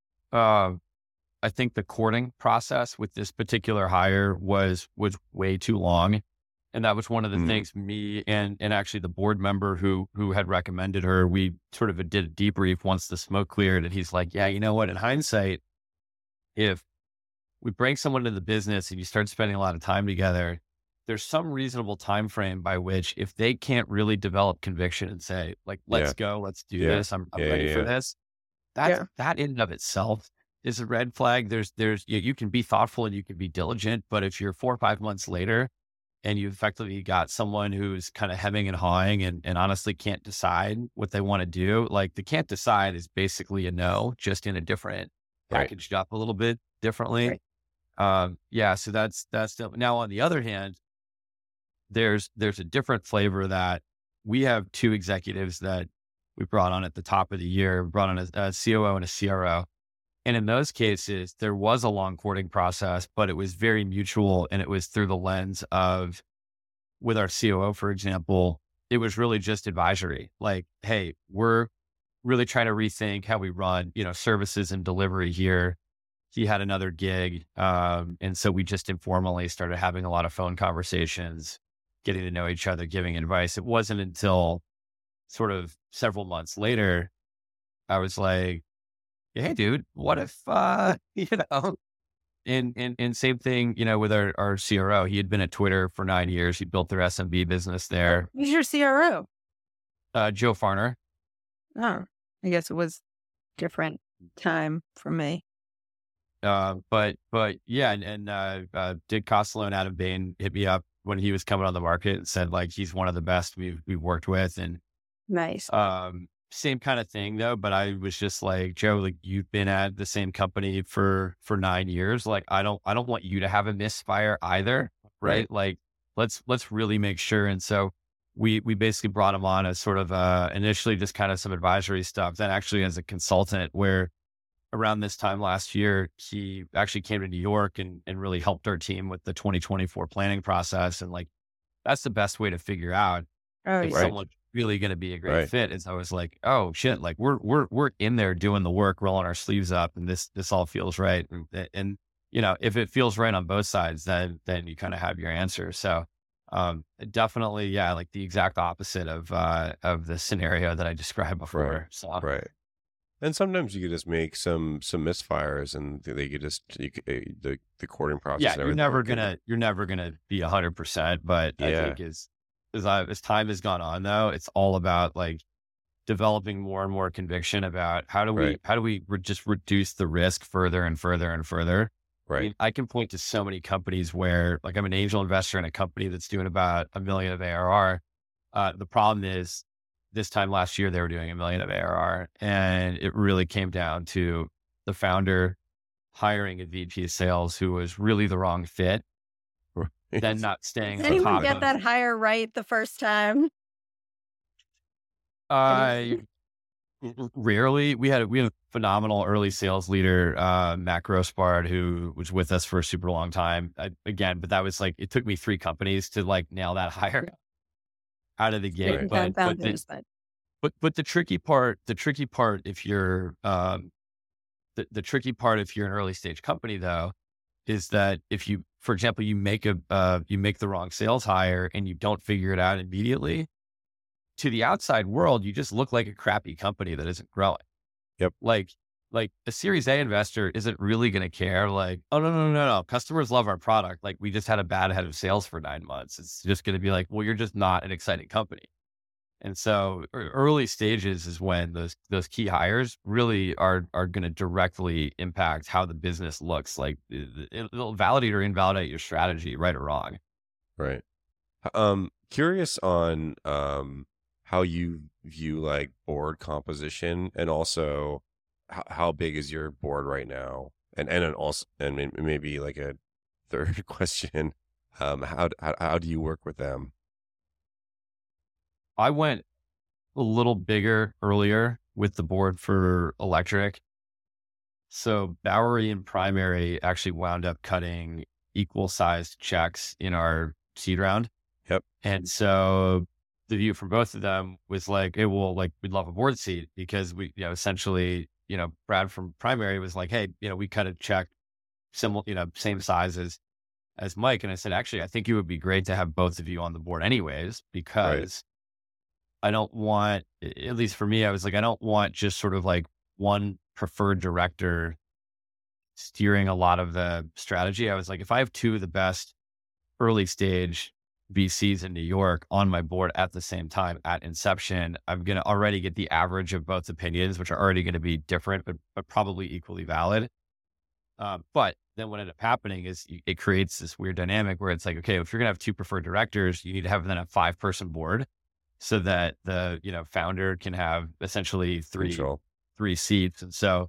I think the courting process with this particular hire was way too long, and that was one of the things me and actually the board member who had recommended her. We sort of did a debrief once the smoke cleared, and he's like, "Yeah, you know what? In hindsight, if we bring someone into the business and you start spending a lot of time together, there's some reasonable time frame by which if they can't really develop conviction and say like, let's go, let's do this, I'm ready for this, that in and of itself is a red flag. There's you can be thoughtful and you can be diligent, but if you're 4 or 5 months later and you effectively got someone who's kind of hemming and hawing and honestly can't decide what they want to do, like the can't decide is basically a no, just in a different packaged up a little bit differently. So that's now on the other hand, there's a different flavor that we have 2 executives that we brought on at the top of the year. We brought on a COO and a CRO. And in those cases, there was a long courting process, but it was very mutual. And it was through the lens of, with our COO, for example, it was really just advisory. Like, hey, we're really trying to rethink how we run, services and delivery here. He had another gig. And so we just informally started having a lot of phone conversations, getting to know each other, giving advice. It wasn't until sort of several months later, I was like, hey, dude, what if, and same thing, with our CRO, he had been at Twitter for 9 years. He built their SMB business there. Who's your CRO? Joe Farner. Oh, I guess it was different time for me. But yeah, and Dick Costello and Adam Bain hit me up when he was coming on the market and said like, he's one of the best we've worked with. And nice. Same kind of thing though, but I was just like, Joe, like you've been at the same company for 9 years. Like, I don't want you to have a misfire either. Right. Like let's really make sure. And so we basically brought him on as sort of, initially just kind of some advisory stuff, then actually as a consultant, where around this time last year, he actually came to New York and really helped our team with the 2024 planning process. And like, that's the best way to figure out if someone really going to be a great Right. fit. Is I was like, oh shit, like we're in there doing the work, rolling our sleeves up, and this all feels right. And if it feels right on both sides, then you kind of have your answer. So definitely, yeah, like the exact opposite of the scenario that I described Right. before. So Right. And sometimes you could just make some misfires, and they could just the courting process yeah, and everything. you're never gonna be 100%, but I Yeah. think as time has gone on though, it's all about like developing more and more conviction about Right. how do we just reduce the risk further and further and further. I Right. mean, I can point to so many companies where like I'm an angel investor in a company that's doing about 1 million of ARR. The problem is this time last year, they were doing 1 million of ARR, and it really came down to the founder hiring a VP of sales who was really the wrong fit, then Right. not staying Does on anyone top get of. that hire right the first time? Uh, Anyone? Rarely. We had a phenomenal early sales leader, Matt Grossbard, who was with us for a super long time. Again, but that was like it took me 3 companies to like nail that hire out of the Straight gate. Right. and But but the confounders, but but the tricky part if you're the tricky part if you're an early stage company though is that if you, for example, you make the wrong sales hire and you don't figure it out immediately, to the outside world, you just look like a crappy company that isn't growing. Yep. Like a Series A investor isn't really going to care. Like, oh no, customers love our product. Like we just had a bad head of sales for 9 months. It's just going to be like, well, you're just not an exciting company. And so early stages is when those key hires really are going to directly impact how the business looks. Like it'll validate or invalidate your strategy, right or wrong. Right. Curious on how you view like board composition, and also how big is your board right now? And then also, and maybe like a third question, how do you work with them? I went a little bigger earlier with the board for electric. So Bowery and Primary actually wound up cutting equal sized checks in our seed round. Yep. And so the view from both of them was like, hey, well, like we'd love a board seat because we, essentially, Brad from Primary was like, hey, we cut a check similar, same size as Mike. And I said, actually, I think it would be great to have both of you on the board anyways, Right. because I don't want, at least for me, I was like, I don't want just sort of like one preferred director steering a lot of the strategy. I was like, if I have two of the best early stage VCs in New York on my board at the same time at inception, I'm going to already get the average of both opinions, which are already going to be different, but probably equally valid. But then what ended up happening is it creates this weird dynamic where it's like, okay, if you're going to have two preferred directors, you need to have then a 5-person board so that the, founder can have essentially Control. three seats. And so,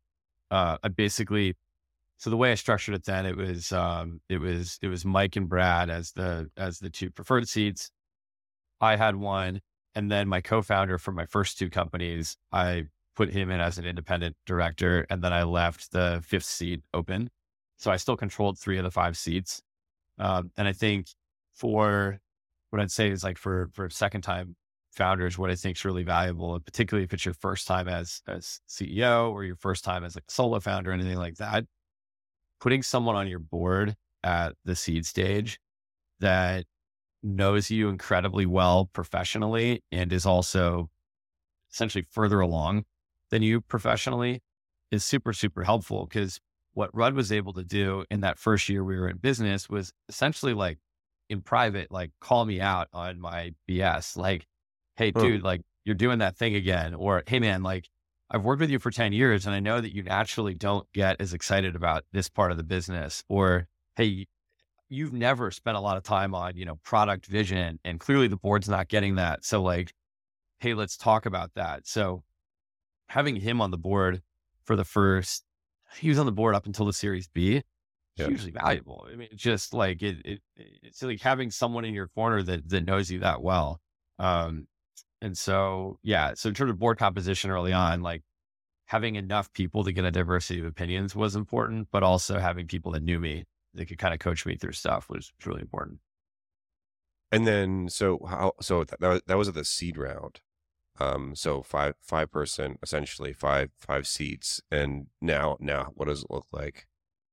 so the way I structured it then, it was Mike and Brad as the two preferred seats. I had one, and then my co-founder from my first two companies, I put him in as an independent director, and then I left the 5th seat open. So I still controlled 3 of the 5 seats. And I think for what I'd say is like for second time founders, what I think is really valuable, and particularly if it's your first time as CEO or your first time as a solo founder or anything like that, putting someone on your board at the seed stage that knows you incredibly well professionally and is also essentially further along than you professionally is super, super helpful. Because what Rudd was able to do in that first year we were in business was essentially like in private, like call me out on my BS. Like, hey, Huh. dude, like you're doing that thing again. Or, hey, man, like I've worked with you for 10 years and I know that you naturally don't get as excited about this part of the business. Or, hey, you've never spent a lot of time on, product vision, and clearly the board's not getting that. So like, hey, let's talk about that. So having him on the board for he was on the board up until the Series B, Yeah. hugely valuable. I mean, just like it's like having someone in your corner that knows you that well. And so, yeah, so in terms of board composition early on, like having enough people to get a diversity of opinions was important, but also having people that knew me that could kind of coach me through stuff was really important. And then that was at the seed round. So five person, essentially five seats. And now what does it look like?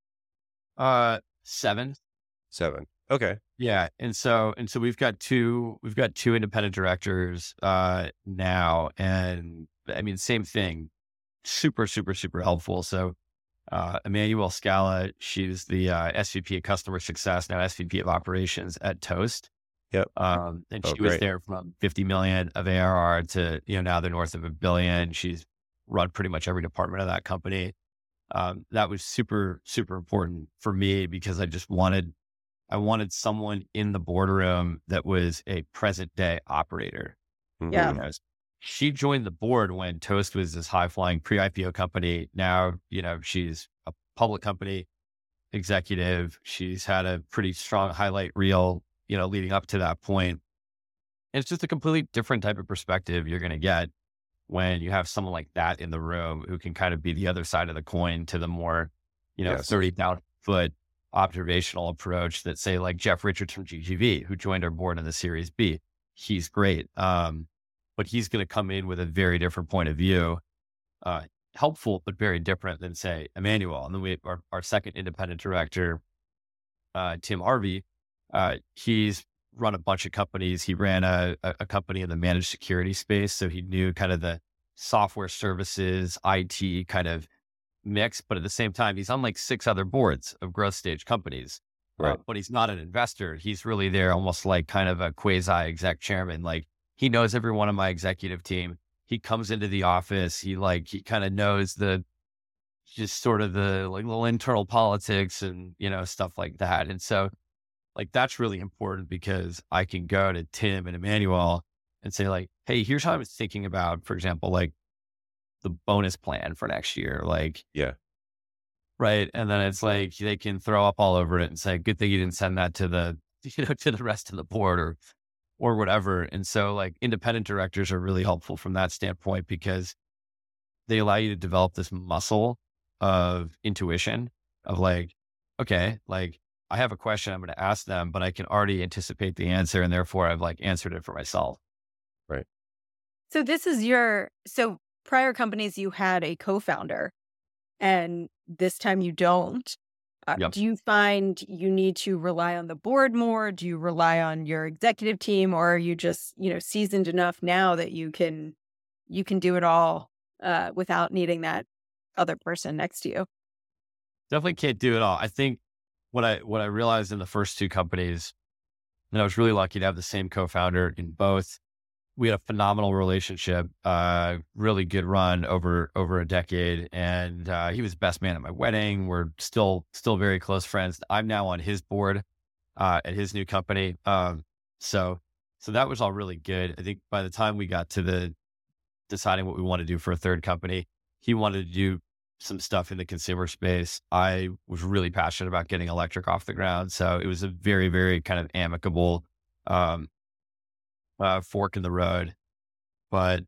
7. Seven. Okay. Yeah. And so we've got two independent directors, now. And I mean, same thing, super, super, super helpful. So, Emmanuel Scala, she's the, SVP of customer success, now SVP of operations at Toast. Yep. And Oh, she was great. there from 50 million of ARR to, now they're north of $1 billion. She's run pretty much every department of that company. That was super, super important for me because I wanted someone in the boardroom that was a present day operator. Yeah. Mhm. She joined the board when Toast was this high flying pre-IPO company. Now, she's a public company executive. She's had a pretty strong highlight reel, leading up to that point. And it's just a completely different type of perspective you're going to get when you have someone like that in the room who can kind of be the other side of the coin to the more, Yes. 30,000 foot observational approach that, say, like Jeff Richards from GGV, who joined our board in the Series B. He's great. But he's going to come in with a very different point of view, helpful, but very different than, say, Emmanuel. And then we have our second independent director, Tim Harvey. He's run a bunch of companies. He ran a company in the managed security space. So he knew kind of the software services, IT kind of mix, but at the same time, he's on like 6 other boards of growth stage companies. Right. But he's not an investor. He's really there almost like kind of a quasi exec chairman. Like, he knows every one of my executive team. He comes into the office. He kind of knows just sort of the like little internal politics and, stuff like that. And so like, that's really important because I can go to Tim and Emmanuel and say like, hey, here's how I was thinking about, for example, like the bonus plan for next year. Like, Yeah. right. And then it's like, they can throw up all over it and say, good thing you didn't send that to to the rest of the board or whatever. And so like independent directors are really helpful from that standpoint because they allow you to develop this muscle of intuition of like, okay, like I have a question I'm going to ask them, but I can already anticipate the answer. And therefore I've like answered it for myself. Right. So so prior companies, you had a co-founder and this time you don't. Yep. Do you find you need to rely on the board more? Do you rely on your executive team, or are you just, seasoned enough now that you can do it all without needing that other person next to you? Definitely can't do it all. I think what I realized in the first 2 companies, and I was really lucky to have the same co-founder in both. We had a phenomenal relationship, really good run over a decade. And he was best man at my wedding. We're still very close friends. I'm now on his board at his new company. So that was all really good. I think by the time we got to the deciding what we want to do for a third company, he wanted to do some stuff in the consumer space. I was really passionate about getting electric off the ground. So it was a very, very kind of amicable fork in the road. But,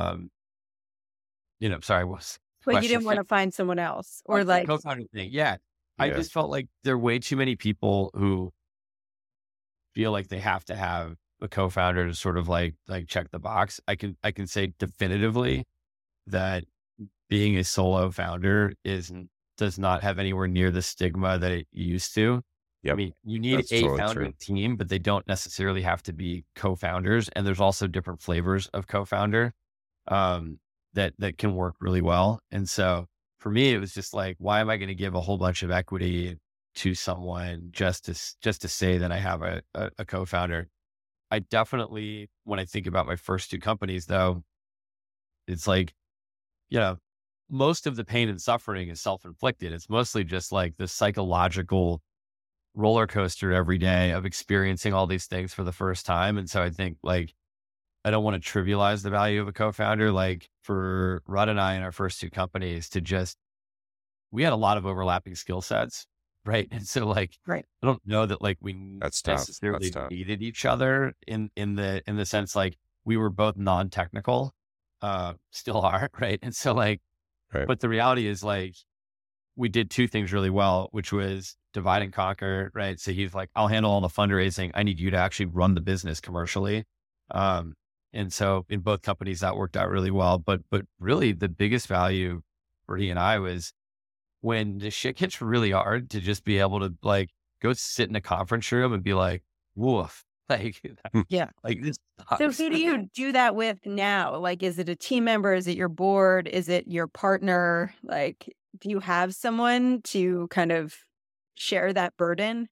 sorry, what's the But you question? didn't want to find someone else, or The like, co-founder thing. Yeah. I Yeah. just felt like there are way too many people who feel like they have to have a co-founder to sort of like check the box. I can say definitively that being a solo founder does not have anywhere near the stigma that it used to. I Yep. mean, you need That's a totally founder true. team, but they don't necessarily have to be co-founders. And there's also different flavors of co-founder that can work really well. And so for me, it was just like, why am I going to give a whole bunch of equity to someone just to say that I have a co-founder? I definitely, when I think about my first 2 companies, though, it's like, most of the pain and suffering is self-inflicted. It's mostly just like the psychological roller coaster every day of experiencing all these things for the first time. And so I think like, I don't want to trivialize the value of a co-founder. Like for Rudd and I in our first 2 companies we had a lot of overlapping skill sets. Right. And so like, right. I don't know that like we That's tough. necessarily That's tough. needed each other in the sense, like we were both non-technical, still are. Right. And so like, Right. but the reality is like, we did two things really well, which was divide and conquer, right? So he's like, I'll handle all the fundraising. I need you to actually run the business commercially. And so in both companies that worked out really well. But really the biggest value for he and I was when the shit gets really hard to just be able to like go sit in a conference room and be like, woof, like, Yeah. like this So sucks. who do you do that with now? Like, is it a team member? Is it your board? Is it your partner? Like, do you have someone to kind of share that burden?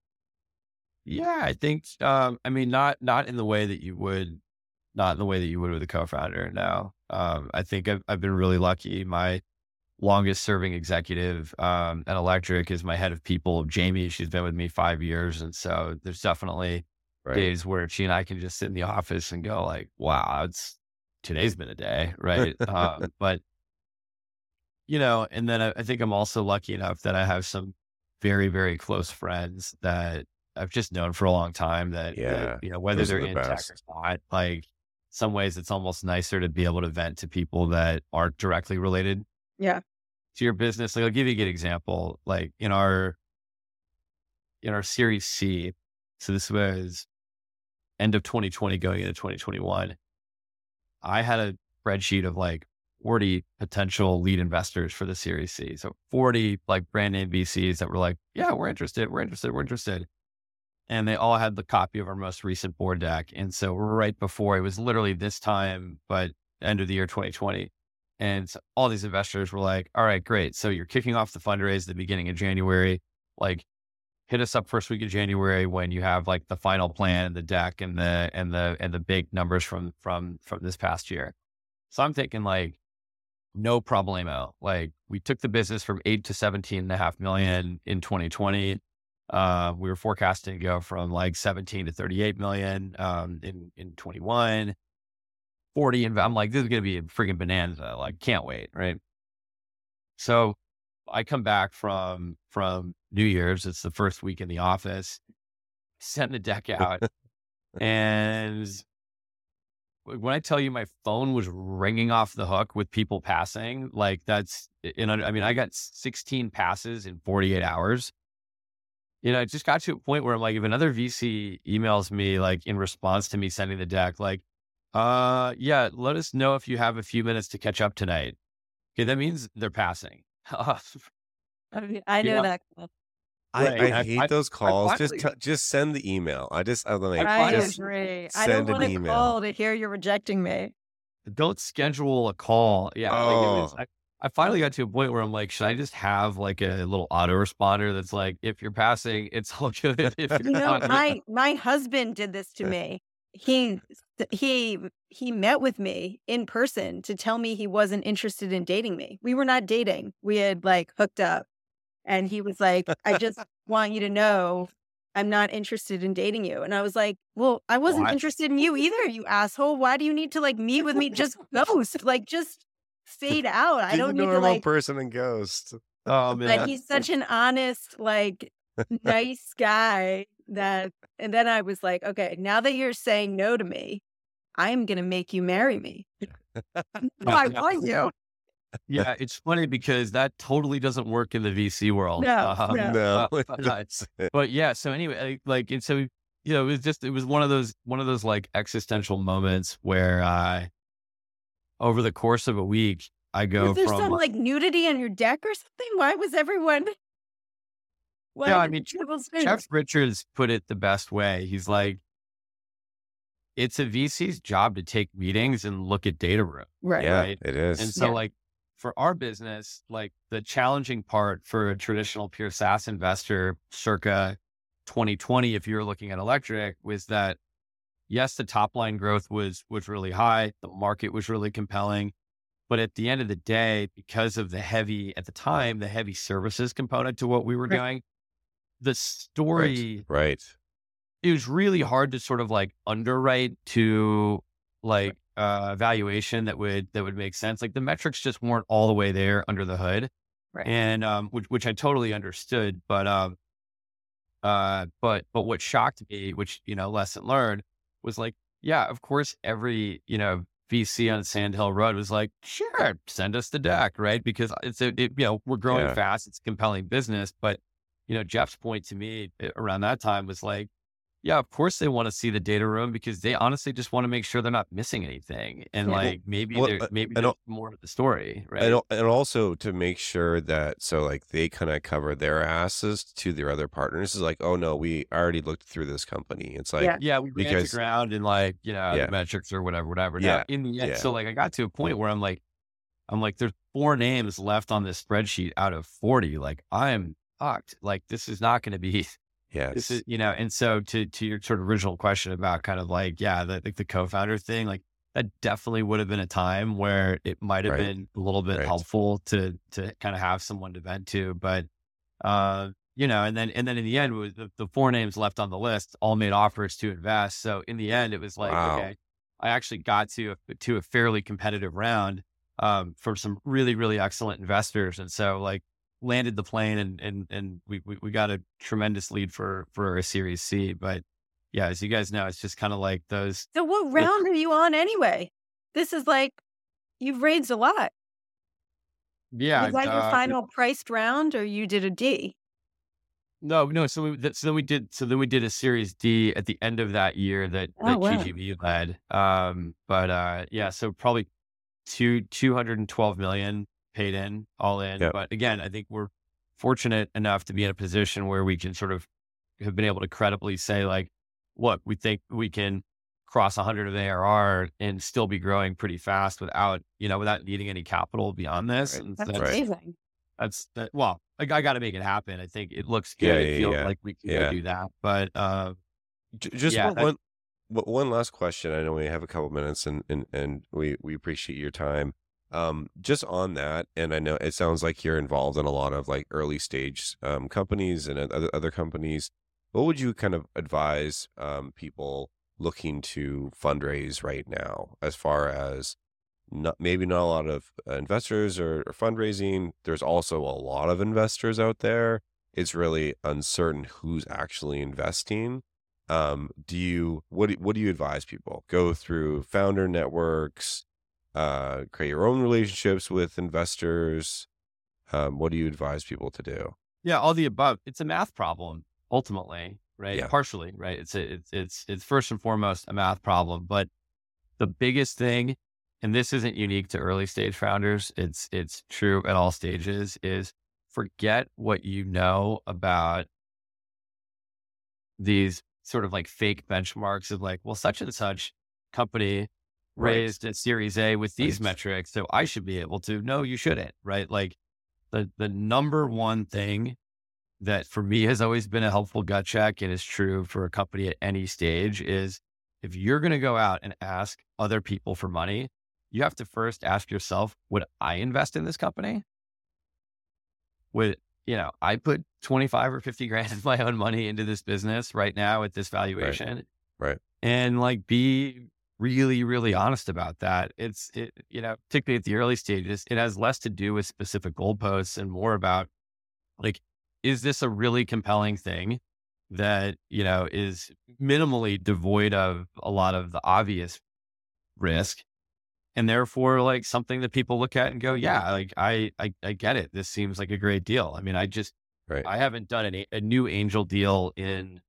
Yeah, I think, I mean, not in the way that you would, not in the way that you would with a co-founder. No. I think I've been really lucky. My longest serving executive, at Electric is my head of people, Jamie. She's been with me 5 years. And so there's definitely Right. days where she and I can just sit in the office and go like, wow, today's been a day. Right. But and then I think I'm also lucky enough that I have some very, very close friends that I've just known for a long time that, Yeah. whether Those are they're the in tech best. or not, like some ways it's almost nicer to be able to vent to people that aren't directly related Yeah. to your business. Like I'll give you a good example, like in our Series C. So this was end of 2020 going into 2021. I had a spreadsheet of like 40 potential lead investors for the Series C. So 40 like brand name VCs that were like, yeah, we're interested. And they all had the copy of our most recent board deck. And so right before, it was literally this time, but end of the year 2020. And so all these investors were like, all right, great. So you're kicking off the fundraise at the beginning of January. Like hit us up first week of January when you have like the final plan and the deck and the big numbers from this past year. So I'm thinking like, no problemo. Like we took the business from 8 to 17.5 million in 2020. We were forecasting to go from like 17 to 38 million, in 21, 40. And I'm like, this is going to be a freaking bonanza. Like, can't wait. Right. So I come back from New Year's. It's the first week in the office, send the deck out. And when I tell you my phone was ringing off the hook with people passing, like I got 16 passes in 48 hours. It just got to a point where I'm like, if another VC emails me, like in response to me sending the deck, like, yeah, let us know if you have a few minutes to catch up tonight. Okay. That means they're passing. I You know know, that. I right. hate those I calls. finally, Just send the email. I'm like, I I finally, just agree. I don't send an want to email. call to hear you're rejecting me. don't schedule a call. Yeah. Like it was, Oh, I finally got to a point where I'm like, should I just have like a little autoresponder that's like, if you're passing, it's all good. If you're You know, not, my husband did this to me. He he met with me in person to tell me he wasn't interested in dating me. We were not dating. We had like hooked up. And he was like, I just want you to know I'm not interested in dating you. And I was like, well, I wasn't what? interested in you either, you asshole. Why do you need to like meet with me? Just ghost, like just fade out. I be the don't need to normal like, person and ghost. Oh but man. he's such an honest, like nice guy that, and then I was like, okay, now that you're saying no to me, I am going to make you marry me. No, I want you. Yeah, it's funny because that totally doesn't work in the VC world. No, no. No, it But doesn't. yeah. So anyway, like, and so it was one of those like existential moments where over the course of a week, I go Was there some from like nudity on your deck or something? Why was everyone? Why yeah. I did mean, people say Jeff that? Richards put it the best way. He's like, it's a VC's job to take meetings and look at data room, Right. Yeah, right? it And is. so Yeah. like for our business, like the challenging part for a traditional pure SaaS investor circa 2020, if you're looking at Electric, was that yes, the top line growth was really high. The market was really compelling. But at the end of the day, because of the heavy services component to what we were Right. doing, the Right, story, right. it was really hard to sort of like underwrite to like valuation that would make sense. Like the metrics just weren't all the way there under the hood. Right. And which I totally understood. But what shocked me, which lesson learned, was like, yeah, of course every VC on Sand Hill Road was like, sure, send us the deck, right? Because we're growing Yeah. fast. It's a compelling business. But, Jeff's point to me around that time was like, yeah, of course they want to see the data room because they honestly just want to make sure they're not missing anything. And Yeah. like, maybe Well, there's more to the story, right? and also to make sure that so like they kind of cover their asses to their other partners is like, oh no, we already looked through this company. It's like, Yeah. Yeah, we ran to because ground and like, yeah, the metrics or whatever. yeah, Now in the end, yeah, so like I got to a point where I'm like, there's 4 names left on this spreadsheet out of 40. Like I am fucked. Like this is not going to be, this is, yes, and so to your sort of original question about kind of like, yeah, the co-founder thing, like that definitely would have been a time where it might have right, been a little bit right, helpful to kind of have someone to vent to. But, and then in the end, it was the 4 names left on the list all made offers to invest. So in the end, it was like, wow, okay, I actually got to a fairly competitive round, for some really, really excellent investors. And so like landed the plane and we got a tremendous lead for a Series C. But yeah, as you guys know, it's just kind of like those. So what round are you on anyway? This is like, you've raised a lot. Yeah. Was that your final priced round or you did a D? No. So then we did a Series D at the end of that year that Oh, wow. GGV led. But yeah, so probably 212 million paid in all in. yep, But again, I think we're fortunate enough to be in a position where we can sort of have been able to credibly say like, look, we think we can cross 100 of ARR and still be growing pretty fast without needing any capital beyond this. right, And That's right, amazing. well, like I got to make it happen. I think it looks yeah, good. It yeah, feels yeah, like we can go yeah. do that. But Just yeah, one last question. I know we have a couple minutes, and we appreciate your time. Just on that, and I know it sounds like you're involved in a lot of like early stage companies and other companies. What would you kind of advise people looking to fundraise right now, as far as maybe not a lot of investors or fundraising? There's also a lot of investors out there. It's really uncertain who's actually investing. What do you advise people? Go through founder networks, create your own relationships with investors. What do you advise people to do? yeah, all the above. It's a math problem ultimately, right? Yeah, Partially, right? It's first and foremost a math problem. But the biggest thing, and this isn't unique to early stage founders, it's true at all stages, is forget what you know about these sort of like fake benchmarks of like, well, such and such company right, raised a Series A with these right, metrics, so I should be able to. No, you shouldn't, right? Like the number one thing that for me has always been a helpful gut check and is true for a company at any stage is if you're going to go out and ask other people for money, you have to first ask yourself, would I invest in this company? Would, I put 25 or 50 grand of my own money into this business right now at this right, valuation, right, and like be really, really honest about that. Particularly at the early stages, it has less to do with specific goalposts and more about like, is this a really compelling thing that, is minimally devoid of a lot of the obvious risk, and therefore like something that people look at and go, yeah, like I get it. This seems like a great deal. I mean, right, I haven't done a new angel deal in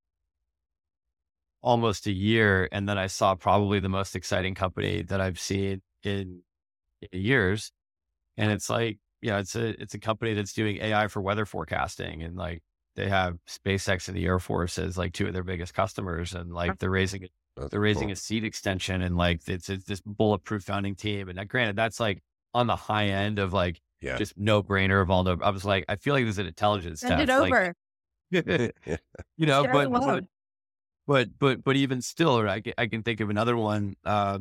almost a year. And then I saw probably the most exciting company that I've seen in years. And it's like, it's a company that's doing AI for weather forecasting, and like they have SpaceX and the Air Force as like 2 of their biggest customers. And like they're raising that's a cool. seed extension, and like it's this bulletproof founding team. And granted, that's like on the high end of like Yeah, just no brainer of all. I was like, I feel like this is an intelligence Send it test. Like, over. yeah, Share the but love. but even still, I can think of another one.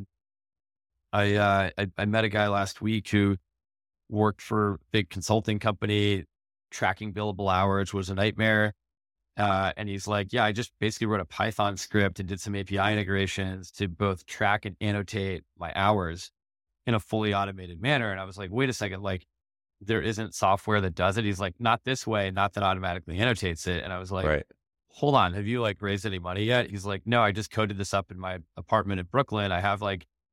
I met a guy last week who worked for a big consulting company. Tracking billable hours was a nightmare. And he's like, yeah, I just basically wrote a Python script and did some API integrations to both track and annotate my hours in a fully automated manner. And I was like, wait a second, like there isn't software that does it. He's like, not this way, not that automatically annotates it. And I was like, right, hold on, have you like raised any money yet? He's like, no, I just coded this up in my apartment in Brooklyn. I have like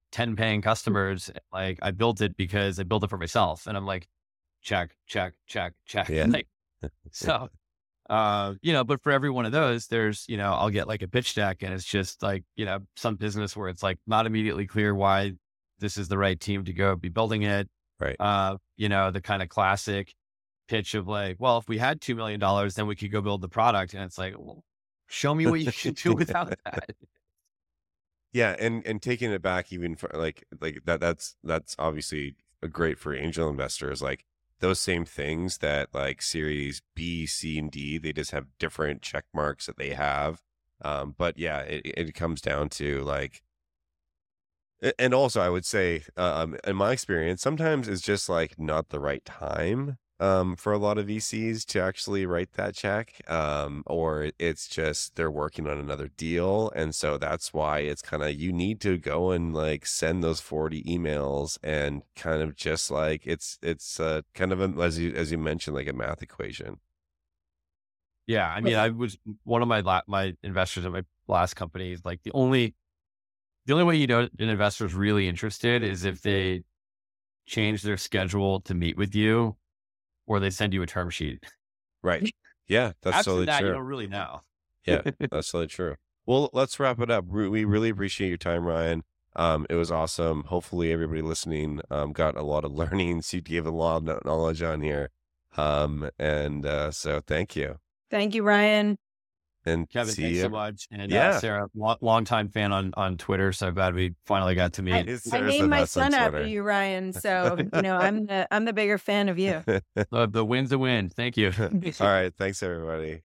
10 paying customers. Like I built it because I built it for myself. And I'm like, check, check, check, check. Yeah. Like, so, but for every one of those, there's, I'll get like a pitch deck and it's just like, some business where it's like not immediately clear why this is the right team to go be building it. Right. The kind of classic pitch of like, well, if we had $2 million, then we could go build the product. And it's like, well, show me what you can do without that. Yeah, and taking it back even for like that's obviously great for angel investors. Like those same things that like Series B, C, and D, they just have different check marks that they have. But yeah, it comes down to like, and also I would say, in my experience, sometimes it's just like not the right time for a lot of VCs to actually write that check, or it's just they're working on another deal, and so that's why it's kind of you need to go and like send those 40 emails and kind of just like it's kind of as you mentioned, like a math equation. Yeah, I mean, I was one of my investors at my last company is like the only way an investor is really interested is if they change their schedule to meet with you, or they send you a term sheet. Right. Yeah, that's totally that, true. You don't really know. Yeah, that's totally true. Well, let's wrap it up. We really appreciate your time, Ryan. It was awesome. Hopefully everybody listening got a lot of learnings. You gave a lot of knowledge on here. So thank you. Thank you, Ryan. And Kevin, see thanks you. so much. And Sarah, longtime fan on Twitter. So glad we finally got to meet. I named my son after you, Ryan. So, I'm the bigger fan of you. The win's a win. Thank you. All right. Thanks, everybody.